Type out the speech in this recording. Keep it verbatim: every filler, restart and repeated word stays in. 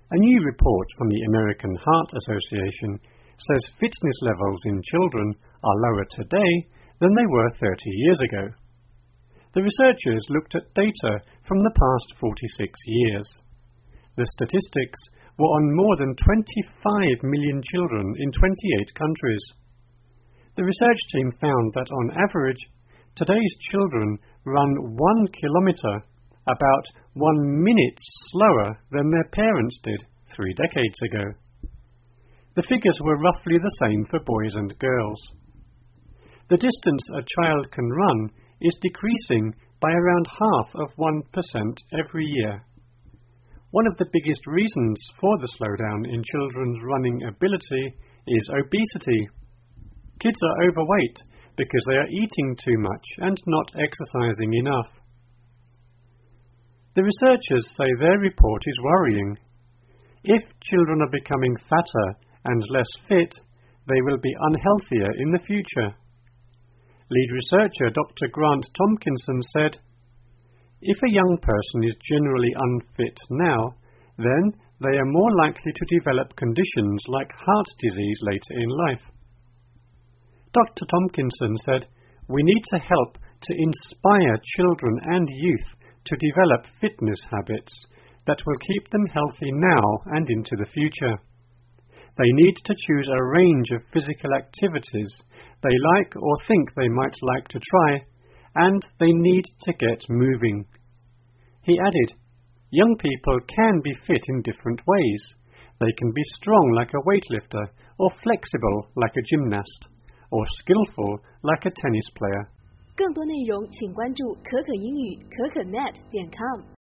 A new report from the American Heart Association says fitness levels in children are lower today than they were thirty years ago. The researchers looked at data from the past forty-six years. The statistics were on more than twenty-five million children in twenty-eight countries. The research team found that on average, today's children run one kilometre about one minute slower than their parents did three decades ago. The figures were roughly the same for boys and girls. The distance a child can run is decreasing by around half of one percent every year. One of the biggest reasons for the slowdown in children's running ability is obesity. Kids are overweight because they are eating too much and not exercising enough. The researchers say their report is worrying. If children are becoming fatter and less fit, they will be unhealthier in the future. Lead researcher Doctor Grant Tomkinson said, "If a young person is generally unfit now, then they are more likely to develop conditions like heart disease later in life." Doctor Tomkinson said, "We need to help to inspire children and youth to develop fitness habits that will keep them healthy now and into the future. They need to choose a range of physical activities they like or think they might like to try, and they need to get moving." He added, "Young people can be fit in different ways. They can be strong like a weightlifter, or flexible like a gymnast, or skillful like a tennis player." 更多内容请关注可可英语可可 net 点 com。